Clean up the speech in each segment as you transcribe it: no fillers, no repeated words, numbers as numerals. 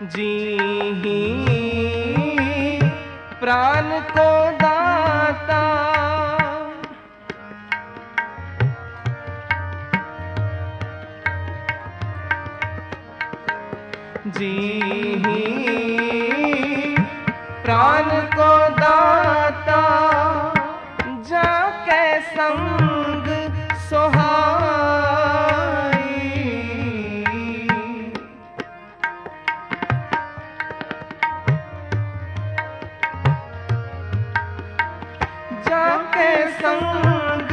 जी ही प्राण को दाता, जी ही प्राण को दाता, जाके संग सोहाई, जाके संग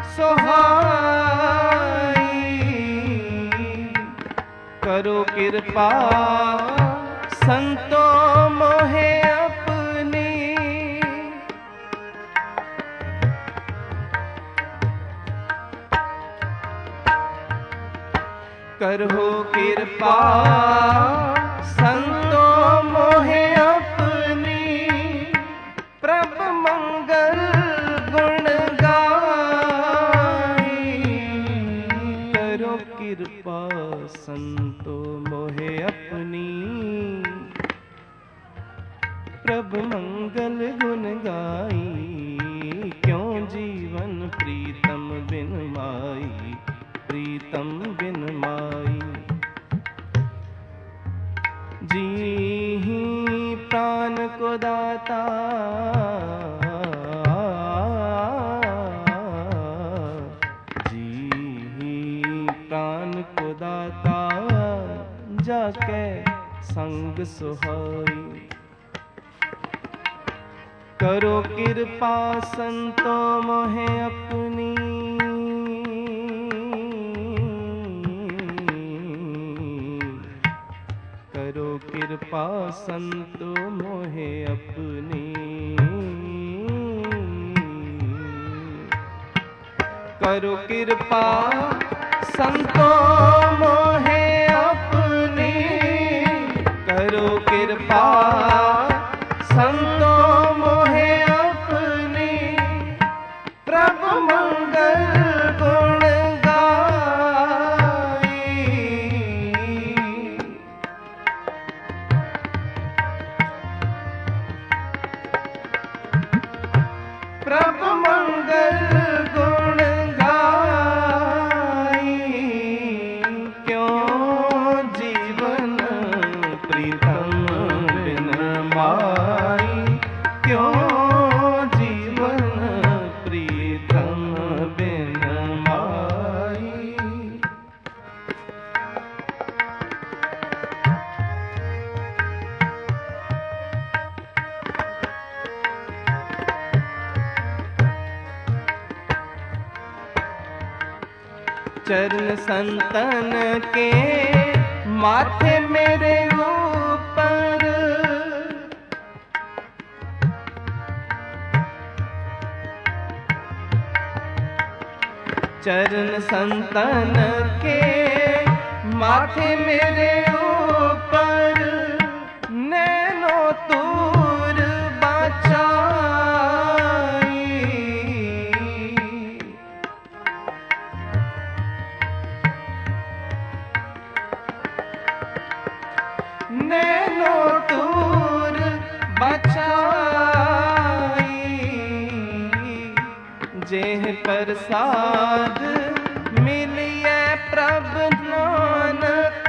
सोहाई। करो कृपा संतो मोहे अपनी, करो कृपा संतो मोहे अपनी, प्रभु मंगल गुण गाई। करो कृपा संतो मोहे अपनी, प्रभु मंगल गुण गाई। क्यों जीवन प्रीतम बिन माई, प्रीतम बिन माई। जी ही प्राण को दाता, जी ही प्राण को दाता, जाके संग सुहाई। करो कृपा संतो मोहे अपनी, करो कृपा संतो मोहे अपनी, करो कृपा संतो मोहे अपनी, करो कृपा संतो मोहे अपनी, प्रभु मंगल गुण गाई। प्रभु मंगल गुण गाई। क्यों जीवन प्रीतम बिन माई, क्यों जीवन प्रीतम बिन माई। चरण संतन के माथे मेरे ऊपर, चरण संतन के माथे मेरे ऊपर, नैनो तूर बचाई। नैनो तूर बचाई। जेह प्रसाद मिलिए प्रभु नानक,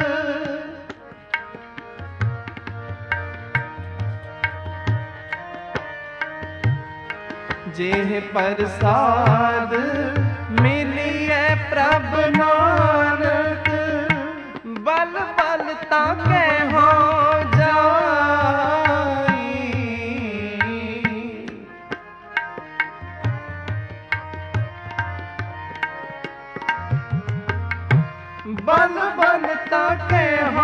जेह प्रसाद मिलिए प्रभु नानक, बल बल ताके हो जाई। बल बल ताके हो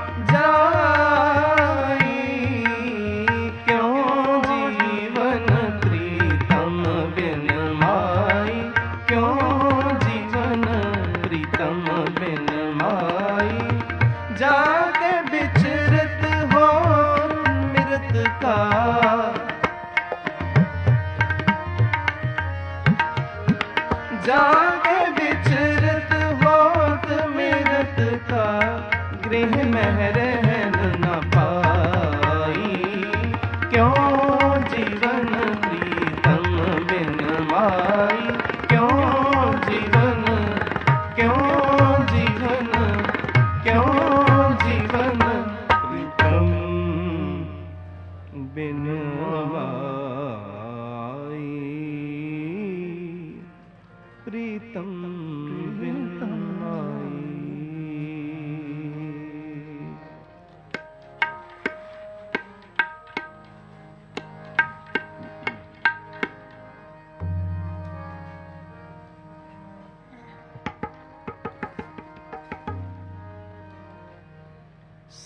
जाई। क्यों जीवन प्रीतम बिन माई, क्यों जीवन प्रीतम बिन माई। जाके विचरत हो मृत का, जाके विचरत हो मृत का, गृह में रहन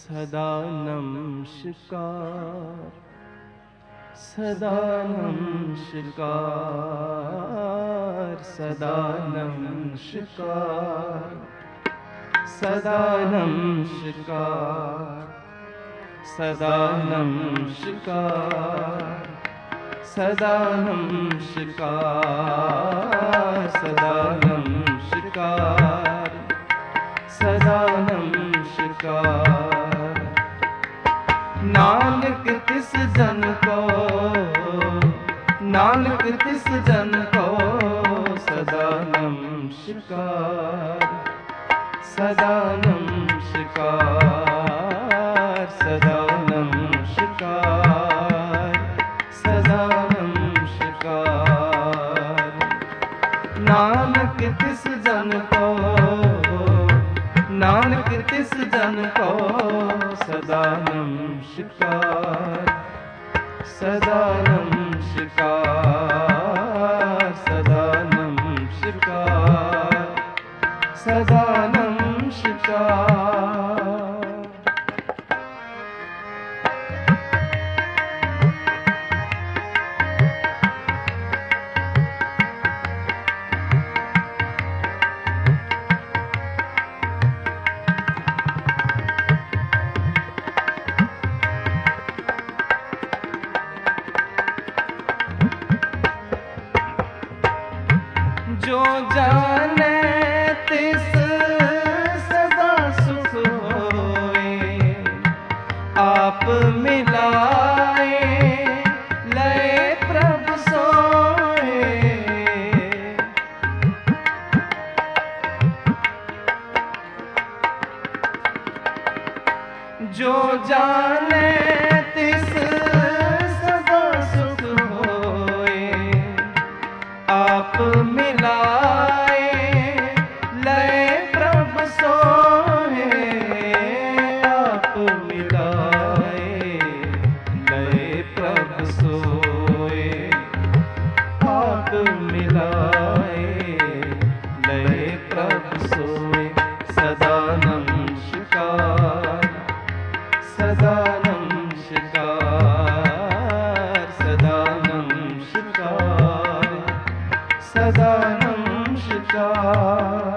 सदा नमस्कार, सदा नमस्कार, सदा नमस्कार, सदा नमस्कार, सदा नमस्कार, सदा नमस्कार, सदा नमस्कार, सदा नमस्कार। नानक तिस जन को, नानक तिस जन को सदा नमस्कार, सदा नमस्कार, सदा नमस्कार, सदा नमस्कार। नानक तिस जन को, नानक तिस जन को सदा नमस्कार, सदा नमस्कार, सदा नमस्कार, सदा नमस्कार। जो जाने तिस सदा सुख होए, आप मिलाए लय प्रभु सोए। जो जाने तिस सदा सुख होए, आप मिलाए लय प्रभु सोए, आप मिलाए लय प्रभु सोए, आप मिलाए लय प्रभु सोए। सदा नमस्कार, सदा नमस्कार, सदा नमस्कार, सदा नमस्कार।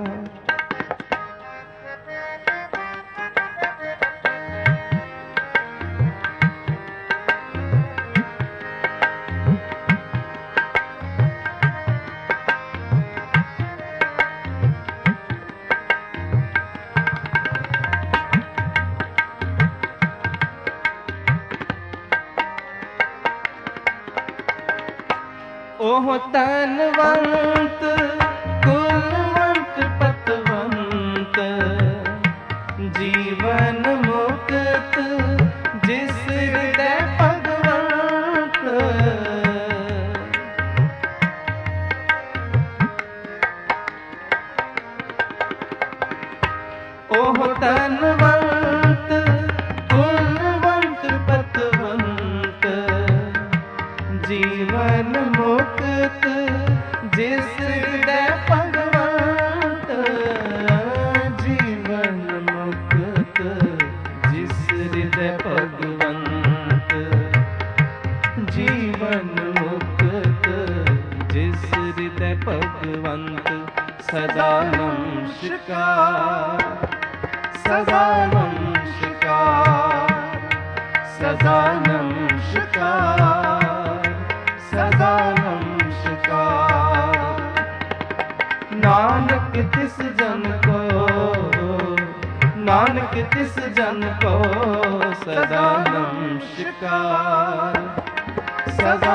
ओह तनवंत कुलवंत पतवंत, जीवन मुक्त जिस हृदय भगवंत। ओह तनवंत कुलवंत पतवंत, जीवन मुक्त जिस हृदय भगवंत। जीवन मुक्त जिस हृदय भगवंत, जीवन मुक्त जिस हृदय भगवंत। सदा नमस्कार, सदा नमस्कार, सदा नमस्कार, सदा नमस्कार। नानक तिस जन को, नानक तिस जन को सदा नमस्कार, सदा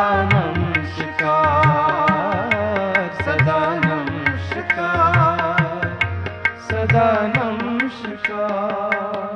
नमस्कार, सदा नमस्कार, सदा नमस्कार।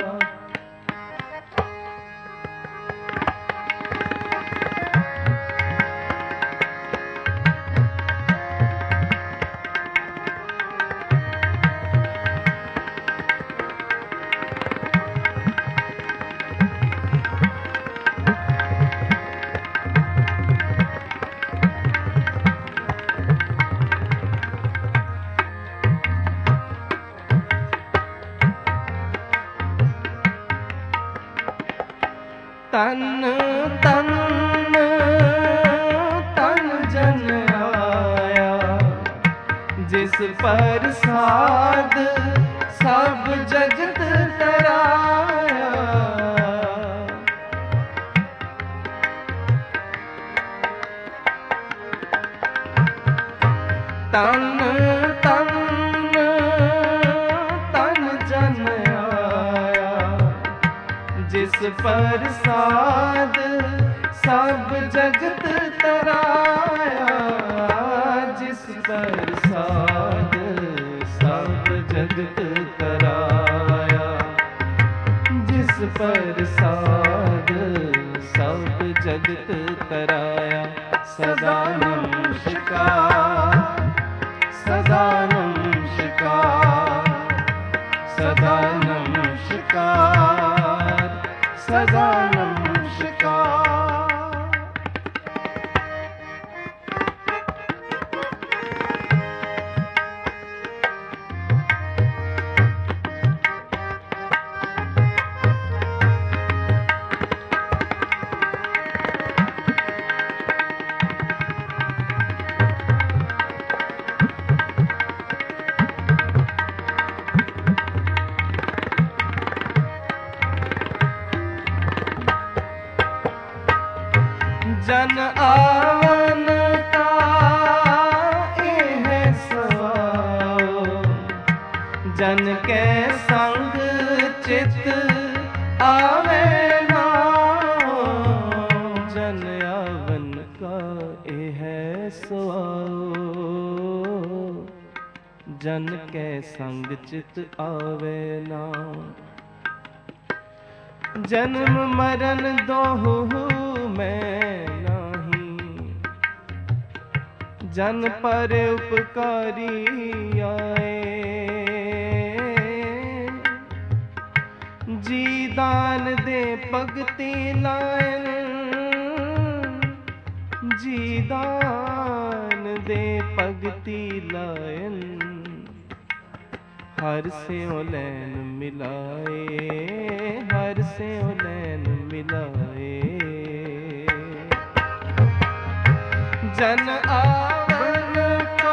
तन तन तन जन आया, जिस प्रसाद सब जगत तराया। तन तन तन जन आया, जिस प्रसाद सब जगत तराया। जिस प्रसाद सब जगत तराया, जिस प्रसाद सब जगत तराया। सदा नमस्कार, सदा नमस्कार, सदा नमस्कार, सदा नमस्कार। जन आवन का एह सवाओ, जन के संग चित आवे नाओ। जन आवन का एह सवाओ, जन के संग चित आवे नाओ। जन्म मरण दोहु में जन पर उपकारी आए। जी दान दे भगति लायन, जी दान दे भगति लायन। हर से लैन मिलाए, हर से लैन मिलाए। जन आवन का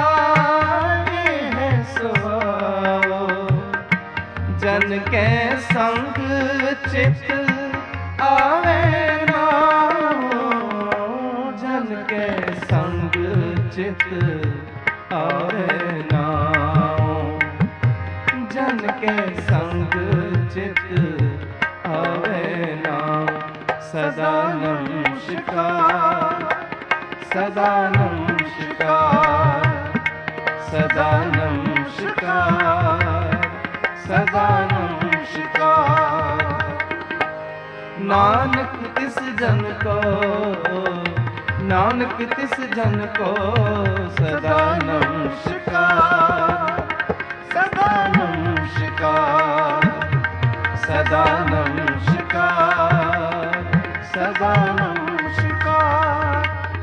है सवाओ, जन के संग चित आवे नाओ। जन के संग चित आवे नाओ, जन के संग चित आवे नाओ। सदा नमस्कार, सदा नमस्कार, सदा नमस्कार, सदा नमस्कार। नानक तिस जन को, नानक तिस जन को सदा नमस्कार, सदा नमस्कार, सदा नमस्कार, सदा नमस्कार।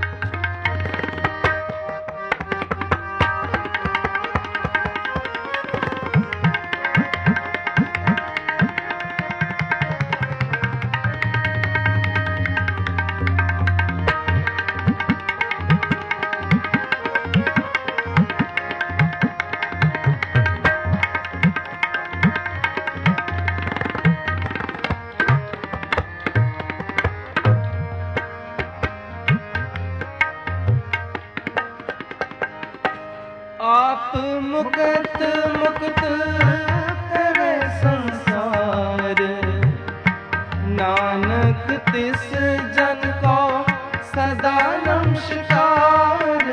आप मुक्त मुक्त करे संसार, नानक तिस जन को सदा नमस्कार।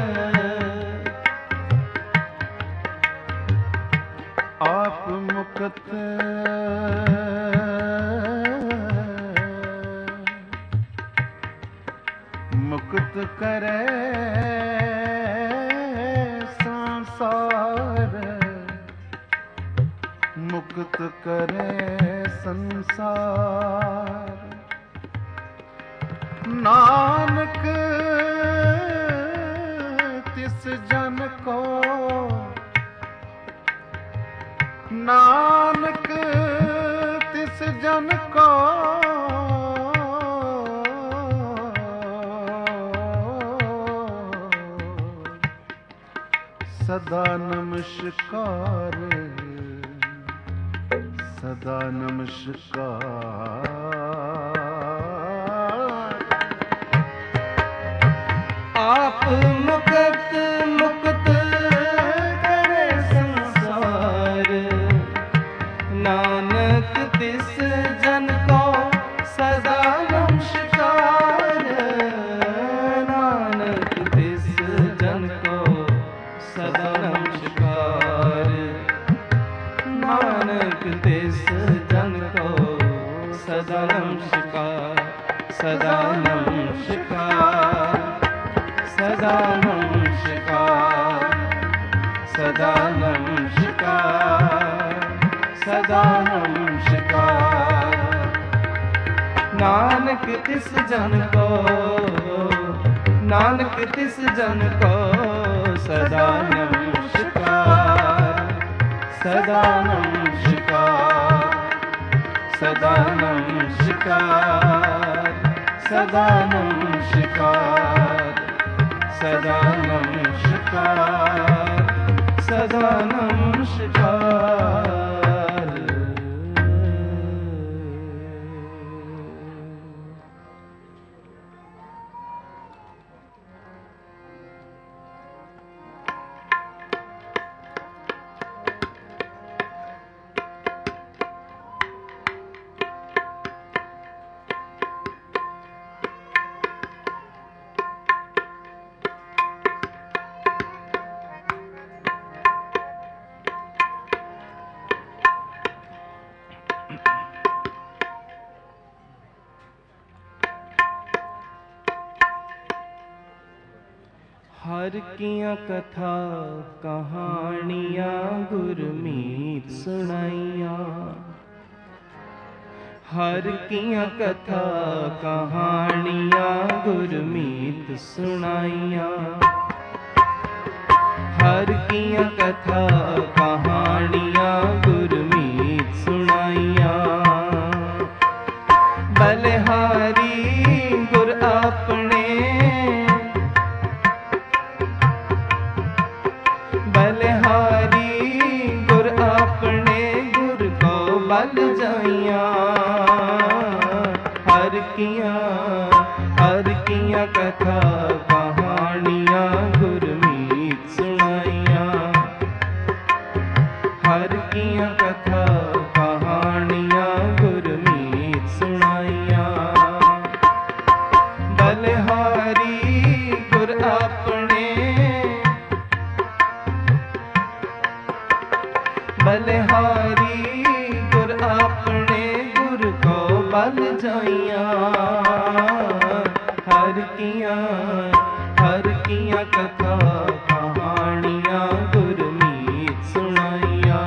आप मुक्त मुक्त करे मुक्त करे संसार। नानक तिस जन को, नानक तिस जन को सदा नमस्कार, सदा नमस्कार। आप मुक्त मुक्त करे संसार, नानक तिस जन को सदा नमस्कार। नानक तिस जन को सदा नमस्कार। नानक तिस जन को सदा नमस्कार। सदा नमस्कार, सदा नमस्कार, सदा नमस्कार, सदा नमस्कार। नानक तिस जन को, नानक तिस जन को सदा नमस्कार। सदा नमस्कार, सदा नमस्कार, सदा नमस्कार, सदा नमस्कार, सदा नमस्कार। हर किया कथा कहानियाँ गुरमीत सुनाइया। हर किया कथा कहानियाँ गुरमीत सुनाइया। हर किया कथा कहानियाँ गुरमीत सुनाइया। बलिहारी गुर अपने, बलिहारी गुर अपने गुर को बल जाइया। हर किया कथा कहानियाँ गुरमीत सुनाइया। हर किया कथा कहानियाँ गुरमीत सुनाइया। बलिहारी गुर अपने, बलिहारी गुर अपने गुर को बल जाइया। हर किया कथा कहानियाँ गुरमीत सुनाइया।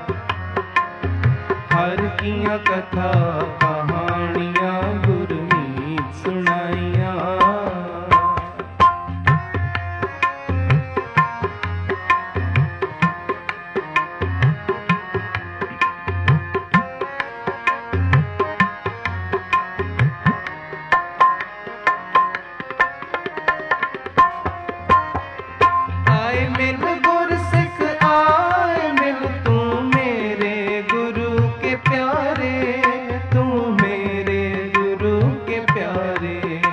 हर किया कथा कहानियाँ गुरमीत सुनाइया। आए मिल गुर सिख, आए मिल तू मेरे गुरु के प्यारे, तू मेरे गुरु के प्यारे।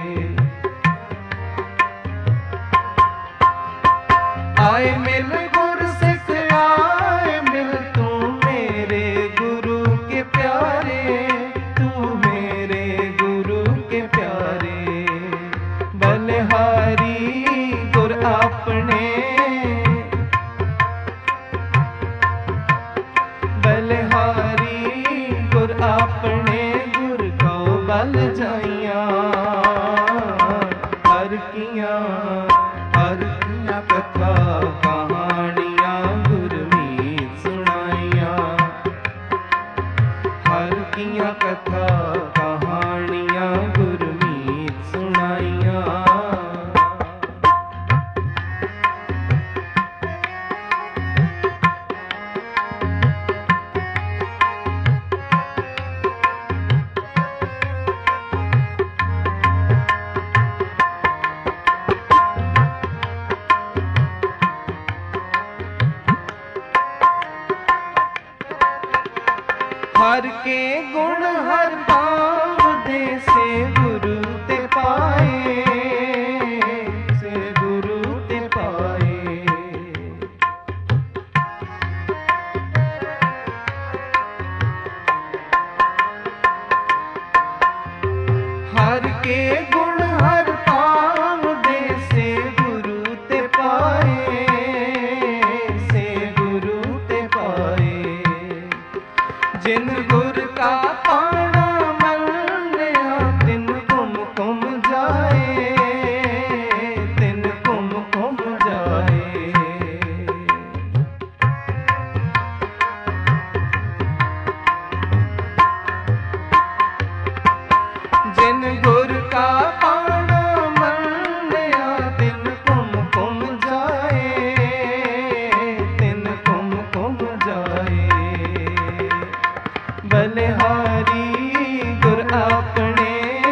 आए मिल गुर सिख, आए मिल तू मेरे गुरु के प्यारे, तू मेरे गुरु के प्यारे। बलिहारी गुर अपने, बलिहारी गुर अपने गुर को बल जाइया। हर किया कथा कहानियाँ गुरमीत सुनाइया। हर किया कथा कहानियाँ गुरमीत सुनाइया। ਹਰ ਕੇ ਗੁਣ ਹਰ ਪਾਵਦੇ ਸੇ ਗੁਰੂ ਤੇ ਪਾਏ, ਸੇ ਗੁਰੂ ਤੇ ਪਾਏ। ਹਰ ਕੇ ਗੁਣ ਹਰ ਪਾਵਦੇ ਸੇ ਗੁਰੂ ਤੇ ਪਾਏ, ਸੇ ਗੁਰੂ ਤੇ ਪਾਏ। ਜਿਨ ਗੁਰ ਕਾ ਪਾਣਾ ਮੰਨਿਆ ਤਿਨ ਘੁਮ ਘੁਮ ਜਾਏ, ਤਿਨ ਘੁਮ ਘੁਮ ਜਾਏ। ਜਿਨ ਗੁਰ ਕਾ ਪਾਣਾ ਮੰਨਿਆ ਤਿਨ ਘੁਮ ਘੁਮ ਜਾਏ, ਤਿਨ ਘੁਮ ਘੁਮ ਜਾਏ। ਬਲਿਹਾਰੀ ਗੁਰ ਆਪਣੇ,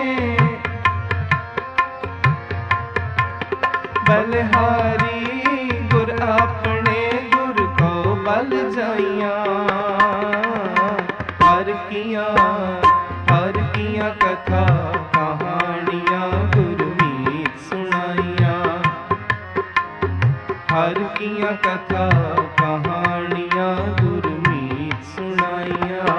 ਬਲਿਹਾਰੀ ਗੁਰ ਆਪਣੇ ਗੁਰ ਕੋ ਬਲ ਜਾਈਆਂ। ਹਰ ਕੀਆਂ ਕਥਾ ਕਹਾਣੀਆਂ ਗੁਰਮੀਤ ਸੁਣਾਈਆਂ। ਹਰ ਕੀਆਂ ਕਥਾ ਕਹਾਣੀਆਂ ਗੁਰਮੀਤ ਸੁਣਾਈਆਂ।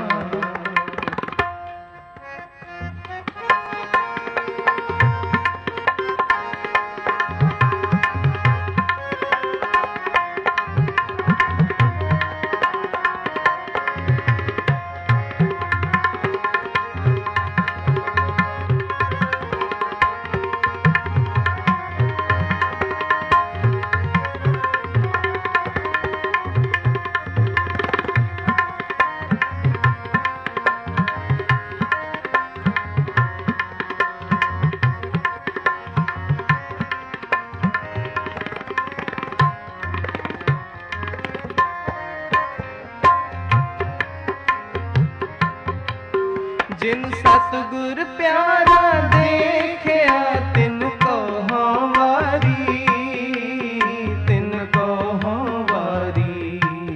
ਜਿਨ ਸਤਿਗੁਰ ਪਿਆਰਾ ਦੇਖਿਆ ਤਿਨ ਕੋ ਹਾਂ ਵਾਰੀ, ਤਿਨ ਕੋ ਹਾਂ ਵਾਰੀ।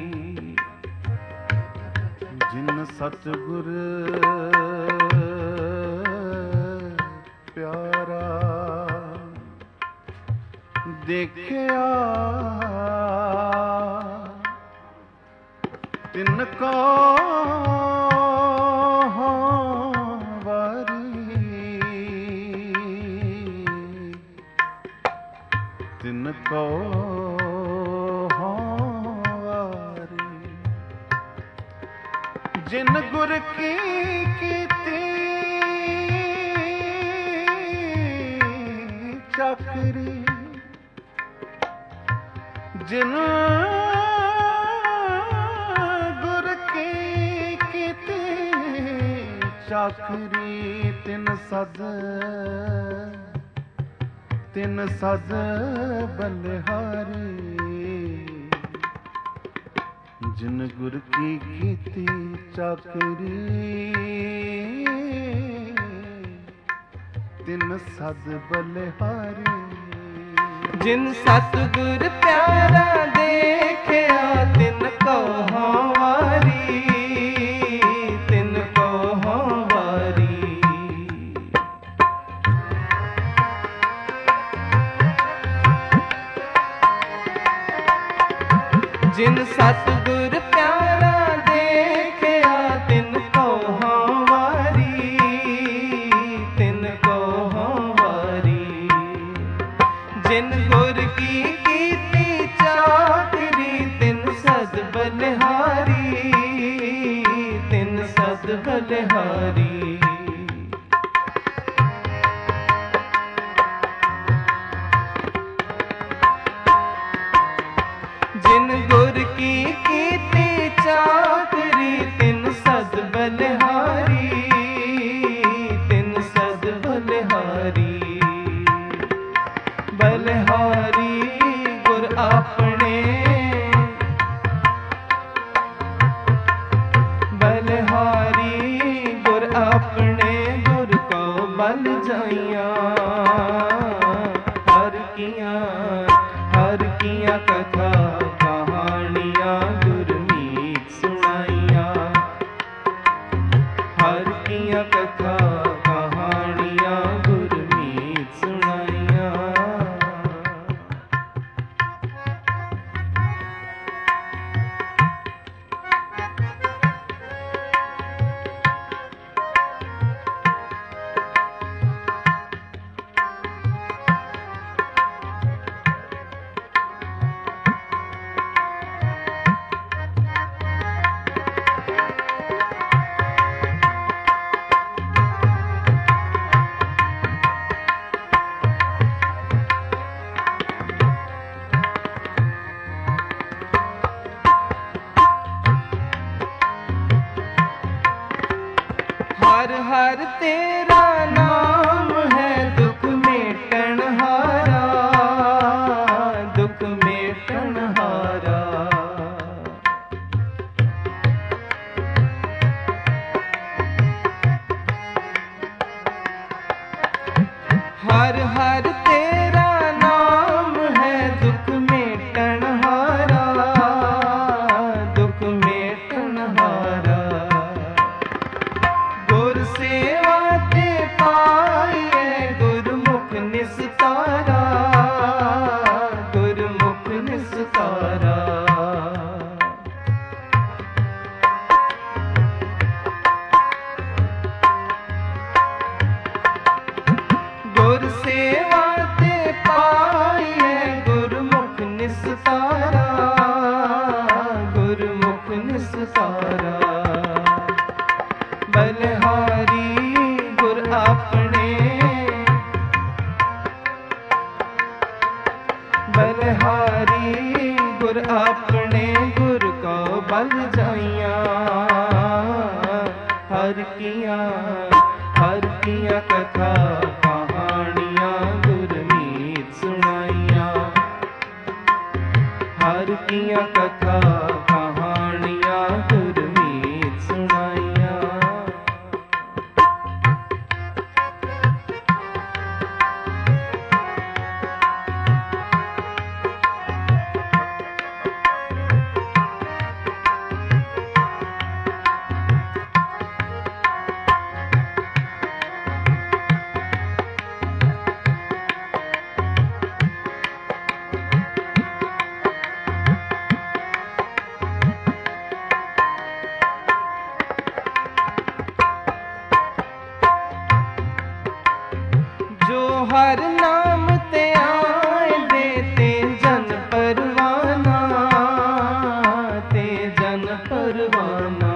ਜਿਨ ਸਤਿਗੁਰ ਪਿਆਰਾ ਦੇਖਿਆ ਤਿਨ ਕੋ ਤਿਨ ਕੋ ਹਾਂ ਵਾਰੀ। ਜਿਨ ਗੁਰ ਕੀ ਕੀਤੀ ਚਾਕਰੀ, ਜਿਨ ਗੁਰ ਕੀ ਕੀਤੀ ਚਾਕਰੀ। ਤਿਨ ਸਦ ਬਲਿਹਾਰੀ। ਜਿਨ ਗੁਰ ਕੀ ਕੀਤੀ ਚਾਕਰੀ ਤਿਨ ਸਦ ਬਲਿਹਾਰੀ। ਜਿਨ ਸਤਿਗੁਰ ਪਿਆਰਾ ਦੇਖਿਆ ਤਿਨ ਕੋ ਹਾਂ ਵਾਰੀ, ਤਿਨ ਕੋ ਹਾਂ ਵਾਰੀ। ਜਿਨ ਸਤਿਗੁਰ ਪਿਆਰਾ ਦੇਖਿਆ ਤਿਨ ਕੋ ਹਾਂ ਵਾਰੀ, ਤਿਨ ਕੋ ਹਾਂ ਵਾਰੀ। ਜਿਨ ਗੁਰ ਕੀ ਕੀਤੀ ਚਾਕਰੀ ਤਿਨ ਸਦ ਬਲਿਹਾਰੀ, ਤਿਨ ਸਦ ਬਲਿਹਾਰੀ। ਜਿਨ ਗੁਰ ਕੀ ਕੀਤੀ ਚਾਕਰੀ ਤਿਨ ਸਦ ਬਲਿਹਾਰੀ, ਤਿਨ ਸਦ ਬਲਿਹਾਰੀ। ਬਲਿਹਾਰੀ ਗੁਰ ਆਪਣੇ, ਬਲਿਹਾਰੀ ਗੁਰ ਆਪਣੇ हर तेरा नाम है दुख मेटन हारा, दुख मेटन हारा। हर हर तेरा नाम है दुख मेटन हारा, दुख मेटन हारा। गुर सेवा ते पाए गुरमुख निस्तारा, गुरमुख निस्तारा। गुर सेवा ते पाए गुरमुख निस्तारा, गुरमुख निस्तारा। बलिहारी गुर अपने, बलिहारी गुर अपने गुर को बल जाइया। हर किया कथा कहानियां गुरमीत सुनाइया। हर किया कथा कहानियां गुरमीत सुनाइया। जो हर नाम ते आए देते जन परवाना, ते जन परवाना।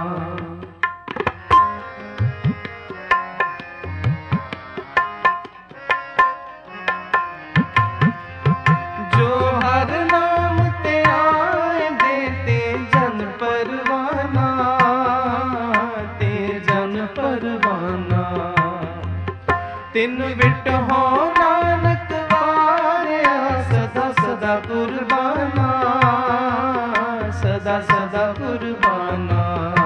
जो हर नाम ते आए देते जन परवाना, ते जन परवाना। तिन बिट हो नानक वारिया सदा सदा कुर्बाना, सदा सदा कुर्बाना।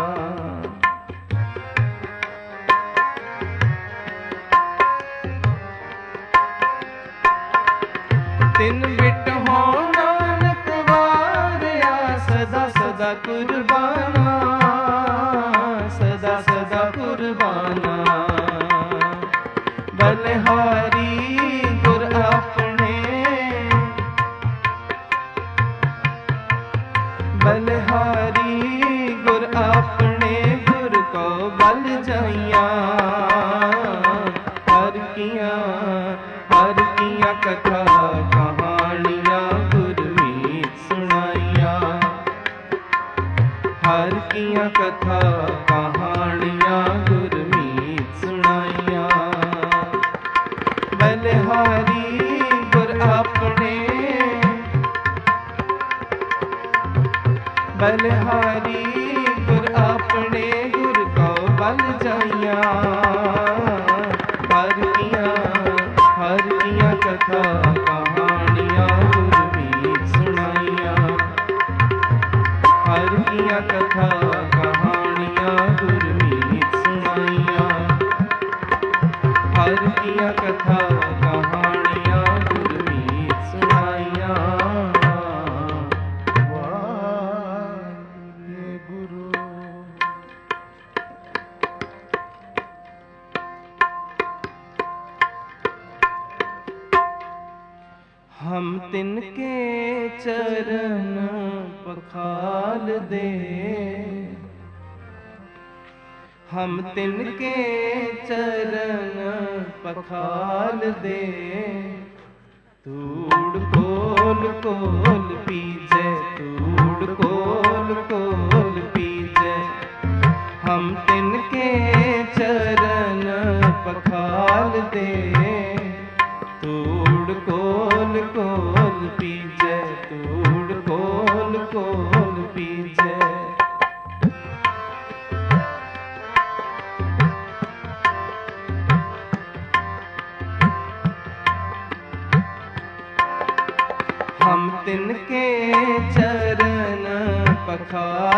तिन बिट हो नानक वारिया सदा सदा कुर्बाना, सदा सदा कुर्बाना। बलिहारी गुर अपने, बलिहारी गुर अपने गुर को बल जाइया। हर किया कथा कहानियां गुरमीत सुनाइया। हर किया कथा कहानियां गुरमीत सुनाइया। बलिहारी गुर अपने, बलिहारी गुर अपने गुर को बल जाइया। हर किया कथा कहानियां गुरमीत सुनाइया। हर किया कथा कहानियां गुरमीत सुनाइया। हर किया कथा कहानियां गुरमीत सुनाइया। वाहेगुरु। हम तिनके चरण पखाल दे, हम तिनके चरण पखाल दे। तूड़ कोल कोल पीजे, तूड़ कोल कोल पीजे। हम तिनके चरण पखाल दे। तूड़ कोल कोल पीजे, तूड़ कोल कोल पीजे।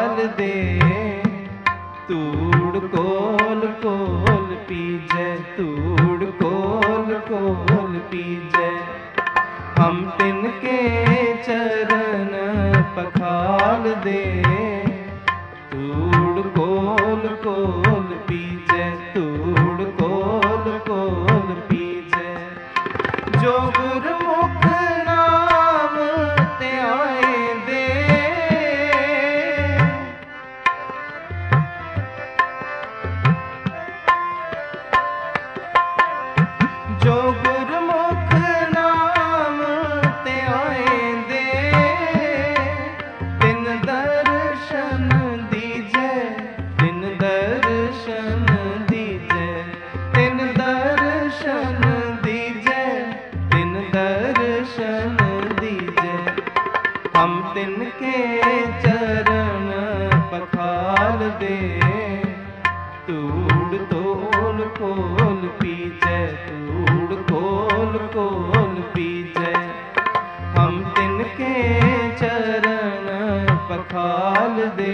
पखाल दे, तूड़ कोल कोल पीजे, तूड़ कोल कोल पीजे। हम तिनके चरण पखाल दे, तूड़ कोल कोल पीजे, तूड़ कोल कोल पीजे। जो गुरमुख नाम त्याए दे, जो गुरमुख नाम त्याए दे, तिन दर्शन दीजे, तिन दर्शन दीजे, तिन दर्शन दीजे, तिन दर्शन दीजे। हम तिनके चरण पखाल दे, तूड़ तोल कोल पीजे, तूड़ कोल कोल पीजे। हम तिनके चरण पखाल दे,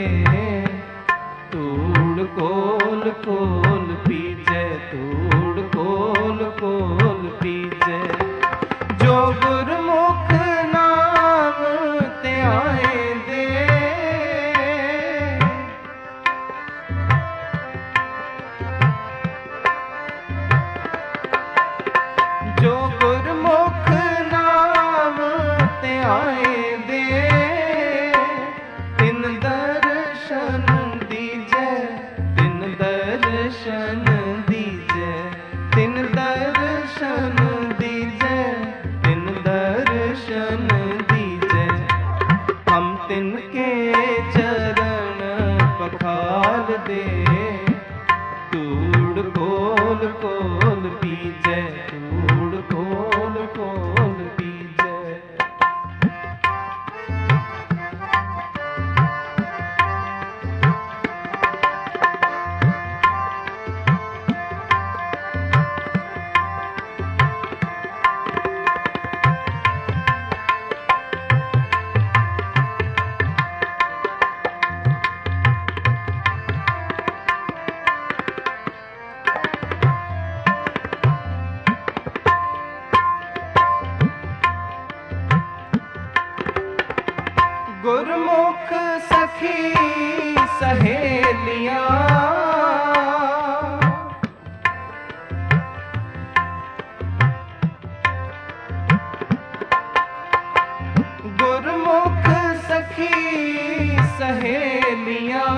तूड़ कोल कोल पीजे, तूड़ कोल कोल पीजे। जो गुरमुख नाम त्याए दे, जो गुरमुख नाम त्याए दे, तिन दर्शन दीजे, तिन दर्शन दीजे, तिन दर्शन दीजे, तिन दर्शन दीजे। हम तिनके चरण पखाल दे, तूड़ कोल कोल पीजे, तूड़ कोल कोल पीजे। गुरमुख सखी सहेलियां, गुरमुख सखी सहेलियां,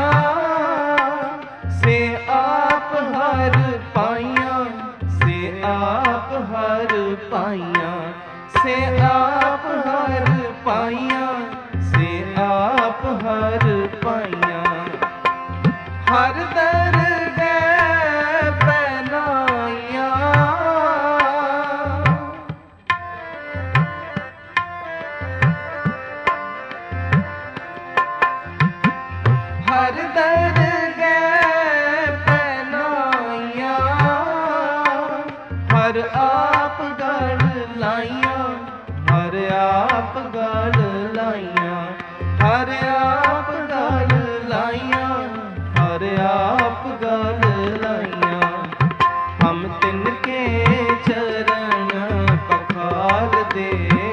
से आप हर पाइयां, से आप हर पाइयां, से आप हर पाइयां, से आप हर पाइयां। हर दर गए पहनाइयां, हर दर गए पहनाइयां। हर आप गढ़ लाइयां, हर आप गढ़ लाइयां, हर आप गढ़ लाइयां, हर आप गढ़ लाइयां। हम तिनके चरण पखाल दे,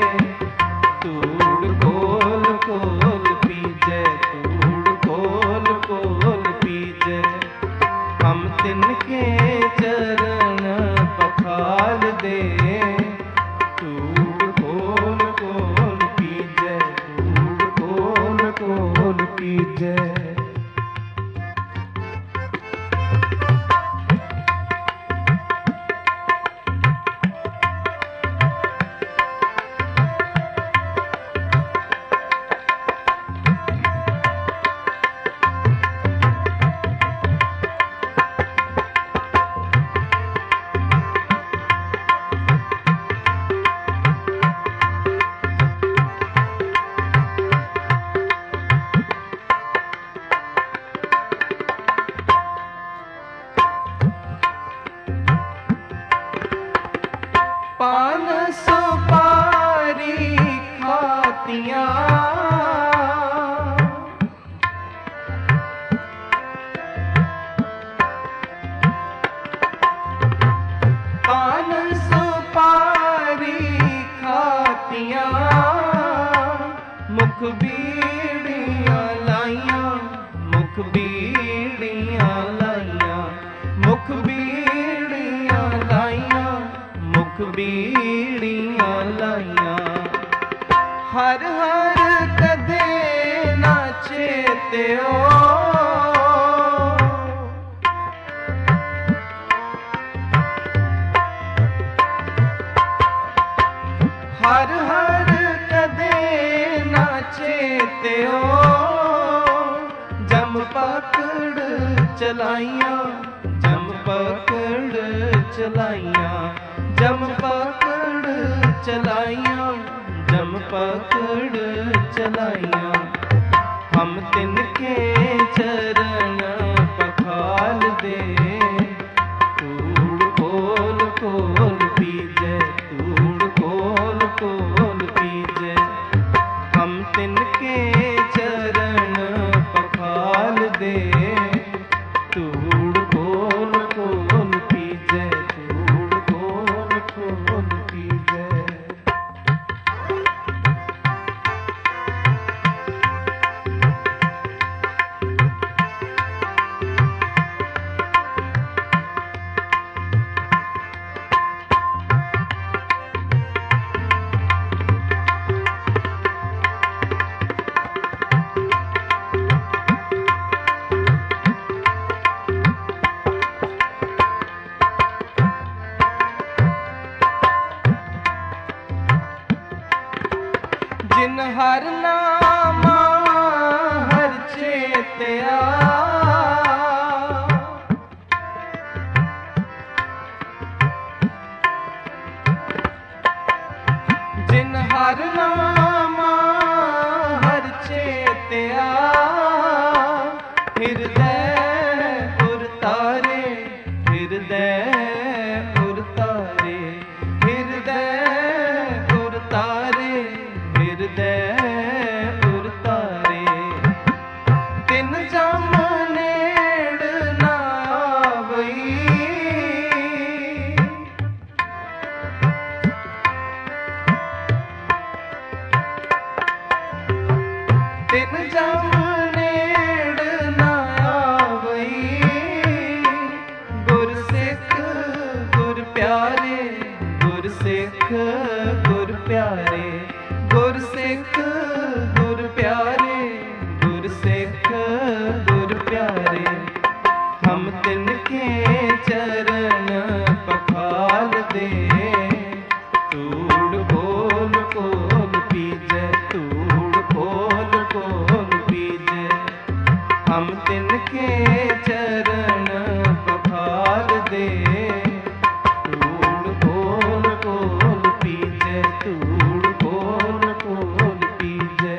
तूड़ कोल कोल पीजे, तूड़ कोल कोल पीजे। हम तिनके चरण पखाल दे, तूड़ कोल कोल पीजे, तूड़ कोल कोल पीजे। बीड़ियां लाइयां, मुख बीड़ियां लाइयां, मुख बीड़ियां लाइयां। हर हर कदे ना चेत्यो, हर हर कदे ना चेत्यो। जम पकड़ चलाइयां, जम पकड़ चलाइयां, जम पकड़ चलाइयां, जम पकड़ चलाइयां। हम तिनके चरण पखाल दे, तूड़ कोल कोल पीजे, तूड़ कोल कोल पीजे। हम तिनके चरण पखाल दे, तूड़ कोल कोल पीजे, तूड़ कोल कोल पीजे। जिन हर नामा हर चेत्या, जिन हर नामा हर चेत्या। हृदय उरतारे, हृदय उरतारे, हृदय उरतारे, हृदय उरतारे। तिन जम नेड़ ना आवई, तिन जम नेड़ ना आवई। गुर सिख गुर प्यारे, गुर सिख गुर प्यारे, गुर सिख गुर प्यारे, गुर सिख गुर प्यारे। हम तिनके चरण पखाल दे, तूड़ कोल कोल पीजे, तूड़ कोल कोल पीजे। हम तिनके चरण पखाल दे, तूड़ कोल कोल पीजे, तूड़ कोल कोल पीजे।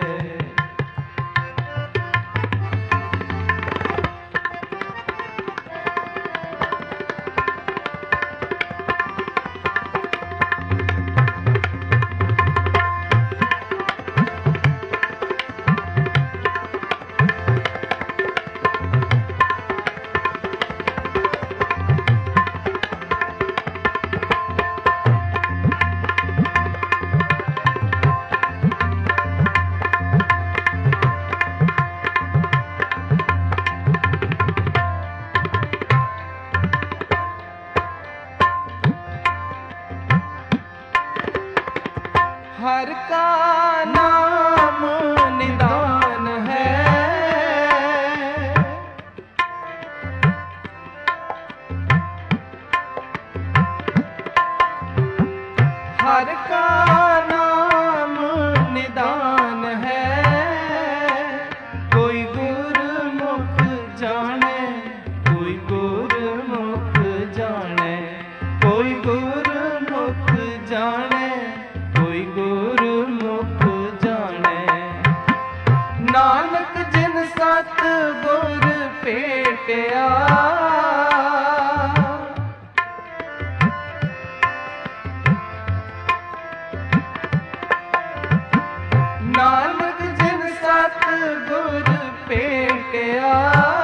हर का नाम निदान है, हर का नाम निदान है। कोई गुरमुख जाने, कोई गुरमुख जाने, कोई गुरमुख जाने, कोई गुरमुख जाने। नानक जिन सत गुर भेटिया, नानक जिन सत गुर भेटिया।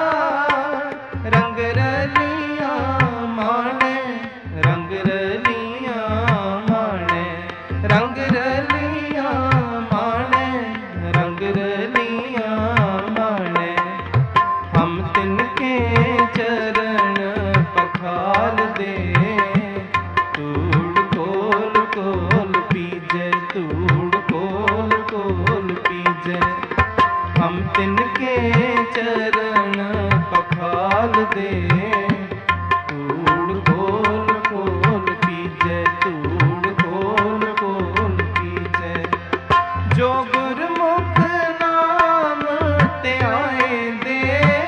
रंग रलियां माने, रंग रलियां माने, रंग रलियां माने, रंग रलियां माने। ਹਮ ਤਿਨਕੇ ਚਰਨ ਪਖਾਲ ਦੇ। ਧੂੜ ਕੋਲ ਕੋਲ ਪੀਜੈ, ਧੂੜ ਕੋਲ ਕੋਲ ਪੀਜੈ। ਹਮ ਤਿਨਕੇ ਚਰਨ ਪਖਾਲ ਦੇ। ਧੂੜ ਕੋਲ ਕੋਲ ਪੀਜੈ, ਧੂੜ ਕੋਲ ਕੋਲ ਪੀਜੈ। ਜੋ ਗੁਰਮੁਖ ਨਾਮ ਧਿਆਏ ਦੇ।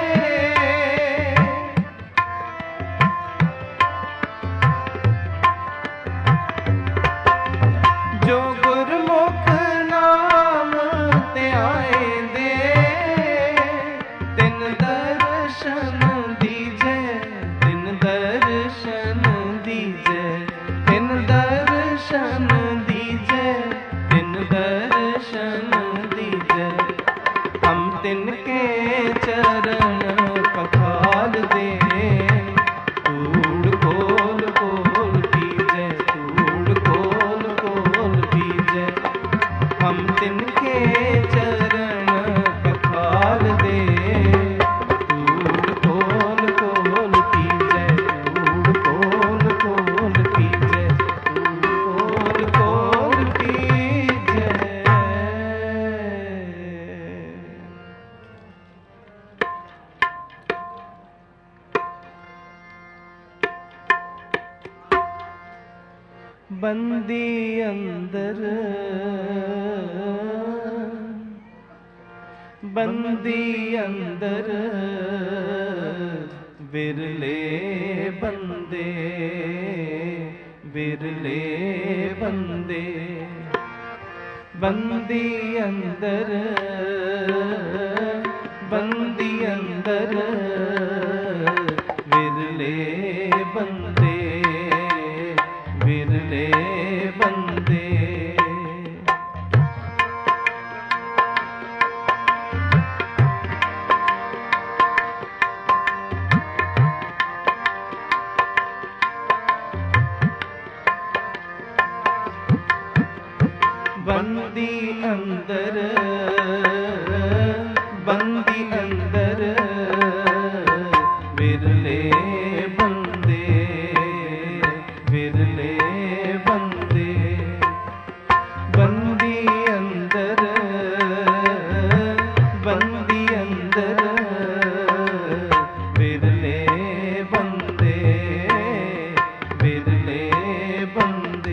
ਜੋ ਗੁਰਮੁਖ ਨਾਮ ਧਿਆਏ ਦੇ। ਤਿਨ ਦਰਸ਼ਨ ਦੀਜੈ, ਤਿਨ ਦਰਸ਼ਨ ਦੀਜੈ। ਤਿਨ ਦਰਸ਼ਨ ਦੀਜੈ, ਤਿਨ ਦਰਸ਼ਨ ਦੀਜੈ। ਹਮ ਤਿਨਕੇ ਚਰਨ ਪਖਾਲ ਦੇ। ਧੂੜ ਕੋਲ ਕੋਲ ਪੀਜੈ, ਧੂੜ ਕੋਲ ਕੋਲ ਪੀਜੈ। ਹਮ ਤਿਨਕੇ ਚਰਨ ਪਖਾਲ ਦੇ। ਧੂੜ ਕੋਲ ਕੋਲ ਪੀਜੈ, ਧੂੜ ਕੋਲ ਕੋਲ ਪੀਜੈ। ਧੂੜ ਕੋਲ ਕੋਲ ਪੀਜੈ। ਬੰਦੀ ਅੰਦਰ, ਬੰਦੀ ਅੰਦਰ ਵਿਰਲੇ ਬੰਦੇ, ਵਿਰਲੇ ਬੰਦੇ। ਬੰਦੀ ਅੰਦਰ, ਬੰਦੀ ਅੰਦਰ ਵਿਰਲੇ ਬੰਦੇ, ਵਿਰਲੇ ਬੰਦੇ। ਬੰਦੀ ਅੰਦਰ, ਬੰਦੀ ਅੰਦਰ ਵਿਰਲੇ ਬੰਦੇ, ਵਿਰਲੇ ਬੰਦੇ। ਬੰਦੀ ਅੰਦਰ, ਬੰਦੀ ਅੰਦਰ ਵਿਰਲੇ ਬੰਦੇ, ਵਿਰਲੇ ਬੰਦੇ।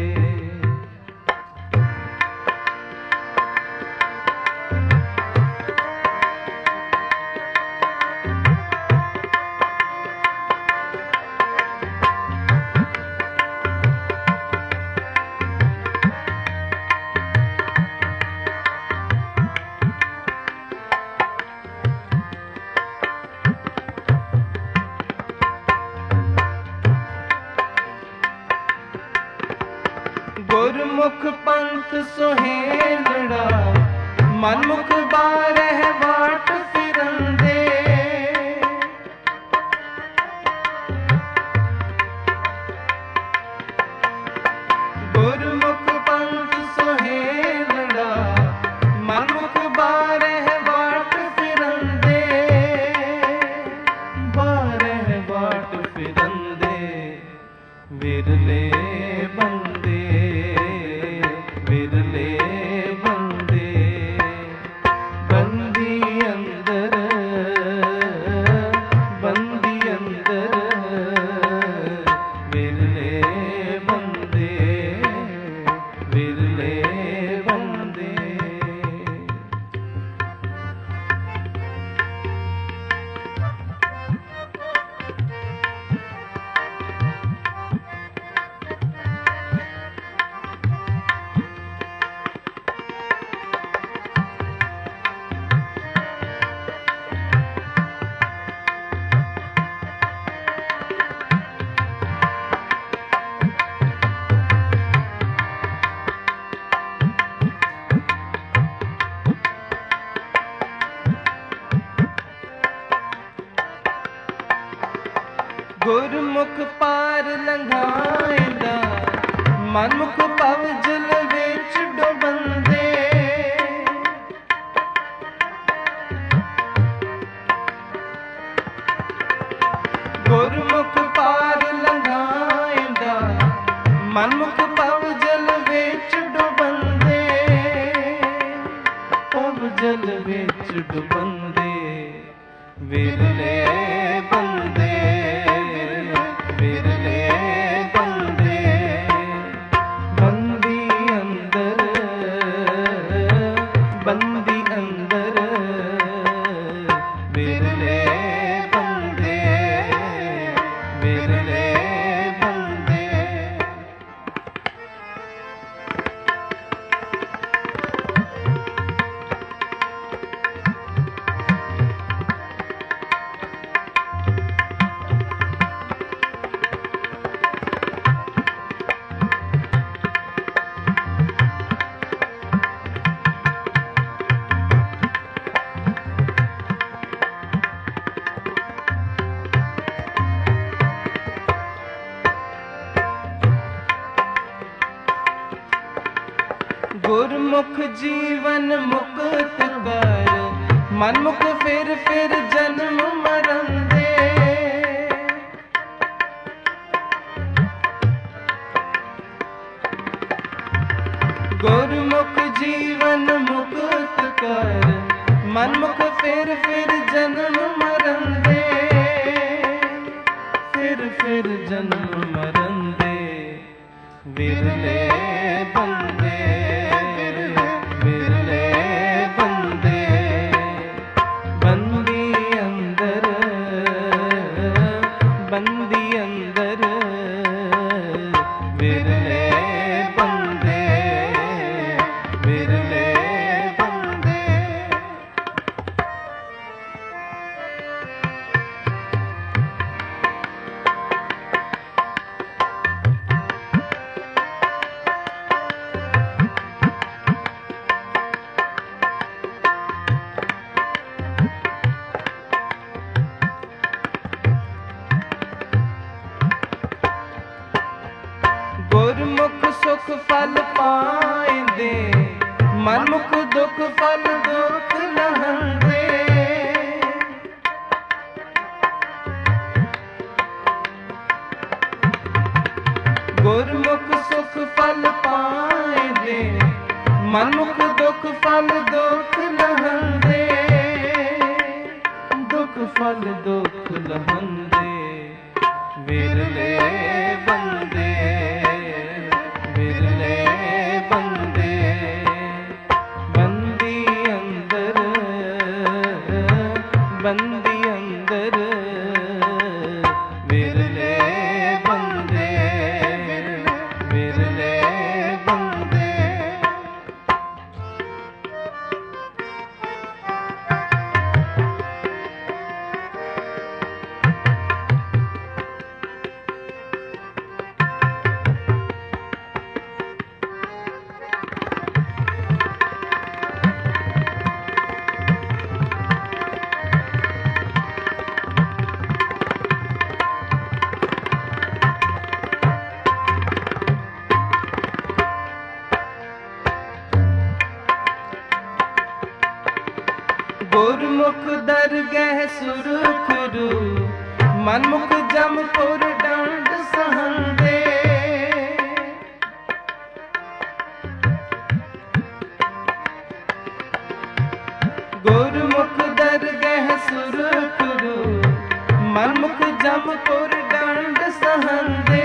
ਗੁਰਮੁਖ ਪੰਥ ਸੁਹੇਲੜਾ, ਮਨਮੁਖ ਬਾਰਹਿ ਵਾਟ ਫਿਰੰਦੇ। ਗੁਰਮੁਖ ਪੰਥ ਸੁਹੇਲੜਾ, ਮਨਮੁਖ ਬਾਰਹਿ ਵਾਟ ਫਿਰੰਦੇ। ਬਾਰਹਿ ਵਾਟ ਫਿਰੰਦੇ, ਵਿਰਲੇ ਬੰਦੇ, ਵਿਰਲੇ ਬੰਦੇ। ਬੰਦੀ ਅੰਦਰ, ਬੰਦੀ ਅੰਦਰ ਵਿਰਲੇ ਬੰਦੇ, ਵਿਰਲੇ ਬੰਦੇ। ਗੁਰਮੁਖ ਪਾਰ ਲੰਘਾਇਂਦਾ, ਮਨਮੁਖ ਭਵ ਜਲ ਵਿੱਚ ਡੁਬੰਦੇ। ਗੁਰਮੁਖ ਪਾਰ ਲੰਘਾਇਂਦਾ, ਮਨਮੁਖ ਭਵ ਜਲ ਵਿੱਚ ਡੁਬੰਦੇ, ਭਵ ਜਲ ਵਿੱਚ ਡੁਬੰਦੇ, ਵਿਰਲੇ ਬੰਦੇ, ਵਿਰਲੇ ਬੰਦੇ, ਬੰਦੀ ਅੰਦਰ, ਬੰਦੀ ਅੰਦਰ, ਵਿਰਲੇ ਬੰਦੇ, ਵਿਰਲੇ ਬੰਦੇ। ਗੁਰਮੁਖ ਜੀਵਨ ਮੁਕਤ ਕਰ, ਮਨਮੁਖ ਫਿਰ ਫਿਰ ਜਨਮ ਮਰਨ ਦੇ, ਗੁਰਮੁਖ ਜੀਵਨ ਮੁਕਤ ਕਰ, ਮਨਮੁਖ ਫਿਰ ਫਿਰ ਜਨਮ ਮਰਨ ਦੇ, ਫਿਰ ਫਿਰ ਜਨਮ ਮਰਨ ਦੇ, ਵਿਰਲੇ ਬੰਦੇ, ਵਿਰਲੇ ਬੰਦੇ, ਬੰਦੀ ਅੰਦਰ, ਬੰਦੀ ਅੰਦਰ, ਵਿਰਲੇ ਬੰਦੇ, ਵਿਰਲੇ ਬੰਦੇ। ਗੁਰਮੁਖ ਸੁਖ ਫਲ ਪਾਇਂਦੇ, ਮਨਮੁਖ ਦੁਖ ਫਲ ਦੁਖ ਲਹੰਦੇ, ਗੁਰਮੁਖ ਸੁਖ ਫਲ ਪਾਇਂਦੇ, ਮਨਮੁਖ ਦੁਖ ਫਲ ਦੁਖ ਲਹੰਦੇ, ਦੁਖ ਫਲ ਦੁਖ ਲਹੰਦੇ, ਵਿਰਲੇ ਬੰਦੇ, ਵਿਰਲੇ ਬੰਦੇ, ਬੰਦੀ ਅੰਦਰ, ਬੰਦੀ ਅੰਦਰ, ਵਿਰਲੇ ਬੰਦੇ, ਵਿਰਲੇ ਬੰਦੇ। ਗੁਰਮੁਖ ਦਰਗਹਿ ਸੁਰਖਰੂ, ਮਨਮੁਖ ਜਮਪੁਰ ਡੰਡ ਸਹੰਦੇ, ਗੁਰਮੁਖ ਦਰਗਹਿ ਸੁਰਖਰੂ, ਮਨਮੁਖ ਜਮਪੁਰ ਡੰਡ ਸਹੰਦੇ,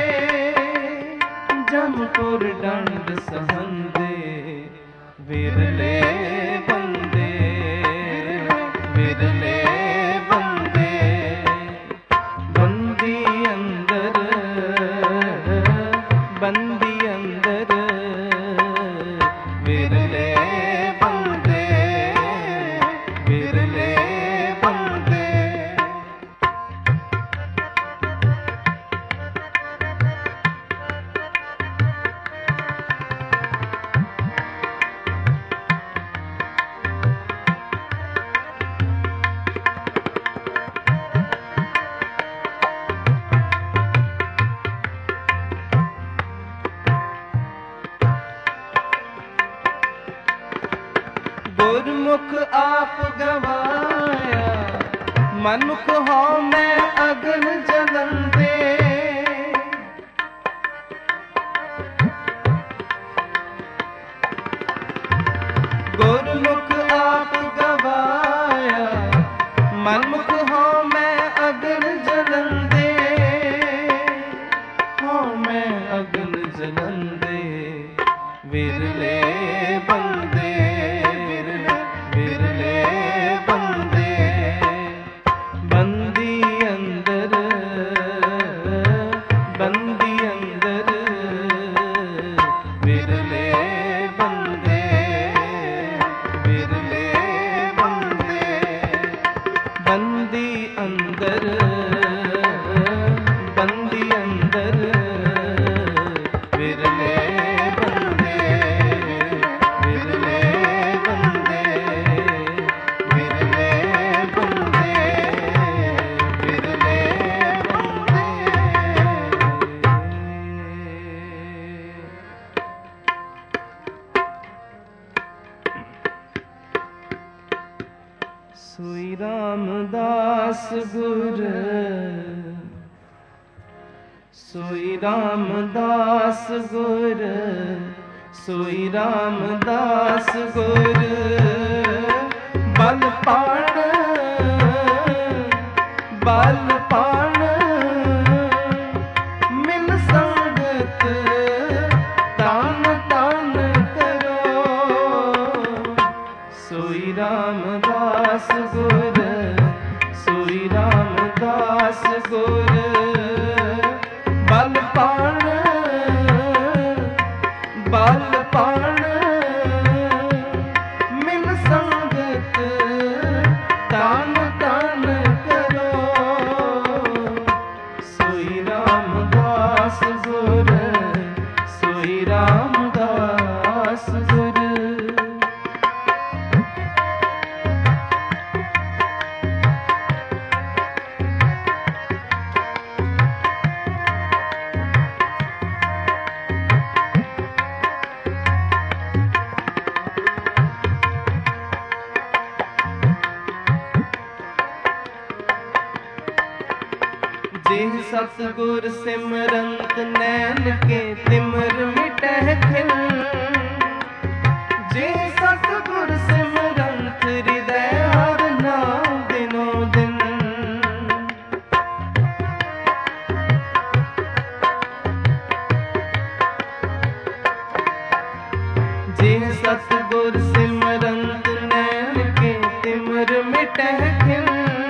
ਜਮਪੁਰ ਡੰਡ ਸਹੰਦੇ, ਵਿਰਲੇ ਬੰਦੇ, ਵਿਰਲੇ ਬੰਦੇ, ਬੰਦੀ ਅੰਦਰ, ਬੰਦੀ ਅੰਦਰ, ਵਿਰਲੇ ਬੰਦੇ, ਵਿਰਲੇ ਬੰਦੇ। ਗੁਰਮੁਖ ਆਪ ਗਵਾਇਆ, ਮਨੁੱਖ ਹਉ ਮੈਂ ਅਗਨ ਜਲੰਦੇ, ਗੁਰਮੁਖ ਆਪ ਗਵਾਇਆ। ਮਨੁੱਖ ਹਉ ਮੈਂ ਅਗਨ ਜਲੰਦੇ, ਹਉ ਮੈਂ ਅਗਨ ਜਲੰਦੇ, ਵਿਰਲੇ ਬੰਦੇ, ਵਿਰਲੇ ਬੰਦੇ, ਬੰਦੀ ਅੰਦਰ, ਬੰਦੀ ਅੰਦਰ, ਵਿਰਲੇ ਬੰਦੇ, ਵਿਰਲੇ ਬੰਦੇ, ਬੰਦੀ ਅੰਦਰ, ਬੰਦੀ ਅੰਦਰ, ਵਿਰਲੇ ਬੰਦੇ, ਵਿਰਲੇ ਬੰਦੇ, ਵਿਰਲੇ ਬੰਦੇ, ਵਿਰਲੇ ਬੰਦੇ। ਸੋਈ ਰਾਮਦਾਸ ਗੁਰ, ਸੋਈ ਰਾਮਦਾਸ ਗੁਰ, ਸੋਈ ਰਾਮਦਾਸ ਗੁਰ, ਬਲ ਪਾਣ, ਬਲ ਪਾਣ, ਮਿਲ ਸੰਗਤ, ਤਾਨ ਤਾਨ ਕਰੋ। ਸੋਈ ਰਾਮਦਾਸ ਗੁਰ, ਸੋਈ ਰਾਮਦਾਸ ਗੁਰ, ਬਲ ਪਾਣ, ਬਲ ਪਾਣ, ਮਿਲ ਸੰਗਤ, ਤਾਨ ਤਾਨ ਕਰੋ। ਸੋਈ ਰਾਮਦਾਸ ਗੁਰ, ਸੋਈ ਰਾਮਦਾਸ ਗੁਰ। ਜਿਹ ਸਤਿਗੁਰ ਸਿਮਰੰਤ ਨੈਣ ਕੇ ਤਿਮਰ ਮਿਟਹਿ ਖਿਲ, ਜਿਹ ਸਤਿਗੁਰ ਸਿਮਰੰਤ ਹਿਰਦੈ ਹਰਿ ਨਾਮ ਦਿਨੋ ਦਿਨ। ਜਿਹ ਸਤਿਗੁਰ ਸਿਮਰੰਤ ਨੈਣ ਕੇ ਤਿਮਰ ਮਿਟਹਿ ਖਿਲ,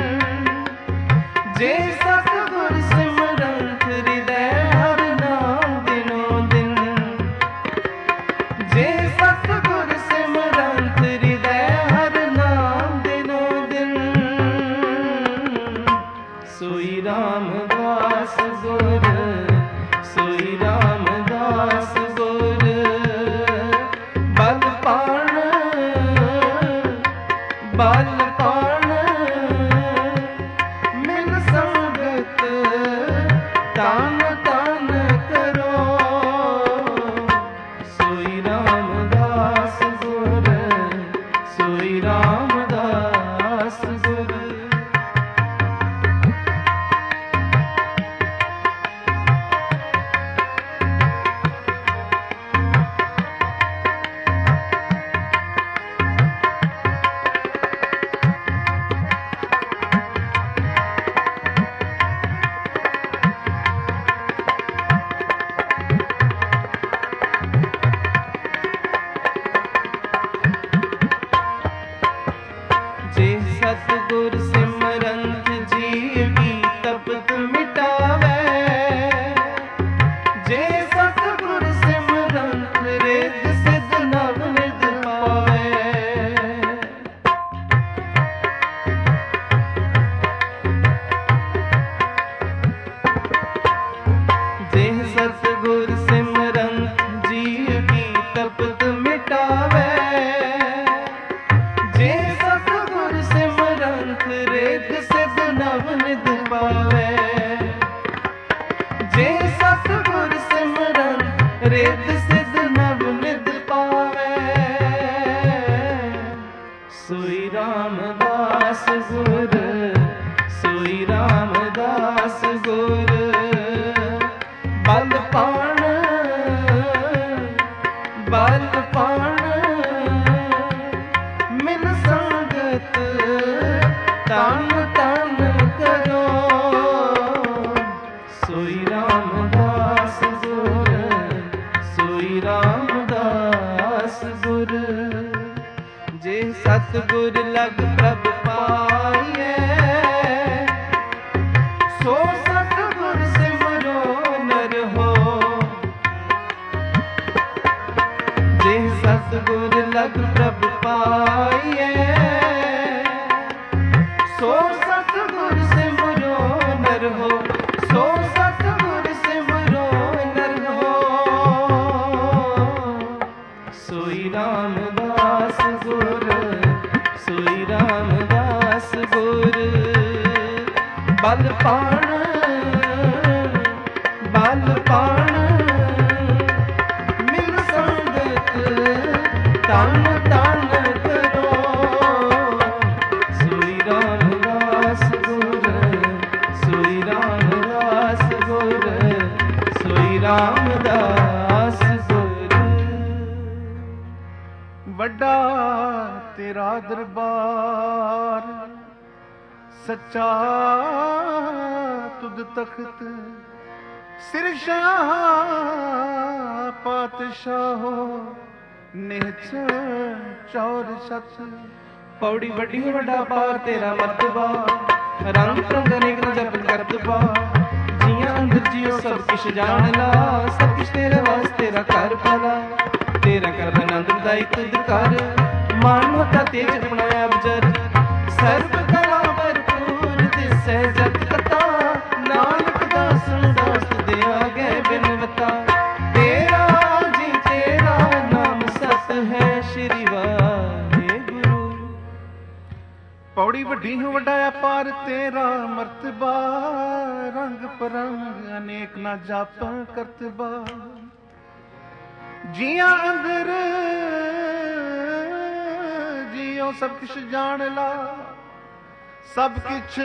ਜੇ ਸਤਿਗੁਰ ਸਿਮਰੰਤ ਹਿਰਦੈ ਹਰਿ ਨਾਮ ਦਿਨੋ ਦਿਨ। ਜੇ ਸਤਿਗੁਰ ਸਿਮਰੰਤ ਹਿਰਦੈ ਹਰਿ ਨਾਮ ਦਿਨੋ ਦਿਨ। ਸੋਈ ਰਾਮਦਾਸ ਗੁਰ, ਸੋਈ ਰਾਮਦਾਸ ਗੁਰ, ਬਲ ਪਾਣ, ਬਲ ਪਾਣ, ਮਿਲ ਸੰਗਤ, ਤਾਨ ਤਾਨ ਕਰੋ। ਸੋਈ ਰਾਮਦਾਸ ਗੁਰ, ਸੋਈ ਰਾਮਦਾਸ ਗੁਰ। ਰਾਮਦਾਸ ਗੁਰ ਬਲ ਪਾਣ ਮਿਲ ਸੰਗਤ ਤਨ ਤਨ ਕਰੋ ਸੋਈ ਰਾਮਦਾਸ ਗੁਰ ਸੋਈ ਰਾਮਦਾਸ ਗੁਰ ਜੇ ਸਤਿਗੁਰ ਲਗ ਪ੍ਰਭ ਪਾਈਐ ਸੋ ਸਤਿਗੁਰ ਸਿਮਰੋ ਨਰ ਹੋ ਜੇ ਸਤਿਗੁਰ ਲਗ ਪ੍ਰਭ ਪਾਈਐ ਸੋ ਸਤਿਗੁਰ ਸਿਮਰੋ ਨਰ ਹੋ ਸੋ ਸਤਿਗੁਰ ਸਿਮਰੋ ਨਰ ਹੋ ਸੋਈ ਰਾਮਦਾਸ ਗੁਰ ਸੋਈ ਰਾਮਦਾਸ ਗੁਰ ਬਲ ਪਾਣ ਮਿਲ ਸੰਗਤ ਤਨ ਤਨ ਕਰੋ ਸੋਈ ਰਾਮਦਾਸ ਗੁਰ ਸੋਈ ਰਾਮਦਾਸ ਗੁਰ ਸੋਈ ਰਾਮਦਾਸ ਗੁਰ ਵੱਡਾ ਤੇਰਾ ਦਰਬਾਰ ਸੱਚਾ ਤੁਧ ਤਖਤ ਸਿਰਸ਼ਾਹ ਪਾਤਸ਼ਾਹੋ ਨਿਹਚ ਚੌਰ ਸਤ ਪੌੜੀ ਵੱਡੀ ਵੱਡਾ ਪਾਰ ਤੇਰਾ ਮਰਤਬਾ ਰੰਗ ਰੰਗ ਅਨੇਕ ਨ ਜਪ ਕਰਤਬਾ ਜੀਆਂ ਅੰਦਰ ਜੀਓ ਸਭ ਕਿਛ ਜਾਣ ਲਾ ਸਭ ਕਿਛ ਤੇਰੇ ਵਾਸਤੇ ਤੇਰਾ ਘਰ ਭਲਾ ਤੇਰਾ ਕਰ ਆਨੰਦ ਦਾਈ ਤੁਧ ਕਰ ਮਾਨ ਮਤਾ ਤੇਜ ਆਪਣਾ ਅਬਜਰ ਸਰਬ ਕਲਾ ਭਰਪੂਰ ਦਿਸੈ ਜਤ ਕਤਾ ਨਾਨਕ ਦਾਸਨ ਦਾਸ ਦੇ ਆਗੇ ਬਿਨਵਤਾ ਤੇਰਾ ਜੀ ਤੇਰਾ ਨਾਮ ਸਤ ਹੈ ਸ਼੍ਰੀ ਵਾਹਿਗੁਰੂ ਪੌੜੀ ਵੱਡੀ ਵੱਡਾ ਅਪਾਰ ਤੇਰਾ ਮਰਤਬਾ ਰੰਗ ਪਰੰਗ ਅਨੇਕ ਨਾ ਜਾਪ ਕਰਤਬਾ ਜੀਆਂ ਅੰਦਰ ਜੀਓ ਸਭ ਕਿਛ ਜਾਣ ਲਾ ਸਭ ਕਿਛ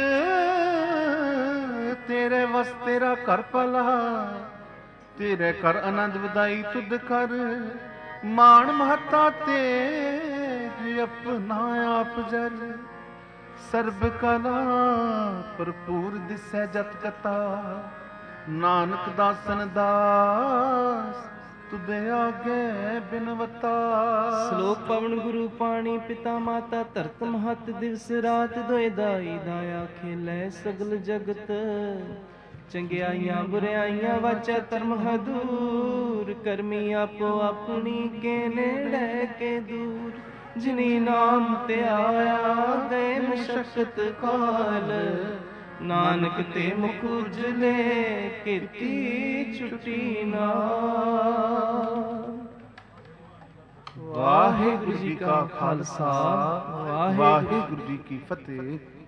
ਤੇਰੇ ਵਸ ਤੇਰਾ ਘਰ ਭਲਾ ਤੇਰੇ ਘਰ ਆਨੰਦ ਵਧਾਈ ਤੁਧ ਕਰ ਮਾਣ ਮਹਤਾ ਤੇ ਆਪਣਾ ਆਪ ਜਰ ਸਰਬ ਕਲਾ ਭਰਪੂਰ ਦਿਸੈ ਜਤ ਕਤਾ ਨਾਨਕ ਦਾਸਨ ਦਾਸ ਤੁਦੇ ਆਗੇ ਬਿਨਵਤਾ ਸ਼ਲੋਕ ਪਵਨ ਗੁਰੂ ਪਾਣੀ ਪਿਤਾ ਮਾਤਾ ਧਰਤ ਮਹਤ ਦਿਵਸ ਰਾਤ ਦੋਇ ਦਾਈ ਦਾਇਆ ਖੇਲੇ ਸਗਲ ਜਗਤ ਚੰਗਿਆਈਆਂ ਬੁਰਿਆਈਆਂ ਵਾਚੈ ਧਰਮ ਹਦੂਰ ਕਰਮੀ ਆਪੋ ਆਪਣੀ ਕੇ ਨੇੜੇ ਕੇ ਦੂਰ ਜਿਨੀ ਨਾਮ ਤੇ ਆਇਆ ਗਏ ਮਸ਼ਕਤ ਕਾਲ ਨਾਨਕ ਤੇ ਮੁਖ ਉਜਲੇ ਕੀਤੀ ਛੁਟੀ ਨਾ ਵਾਹਿਗੁਰੂ ਜੀ ਕਾ ਖਾਲਸਾ ਵਾਹਿਗੁਰੂ ਜੀ ਕੀ ਫਤਿਹ।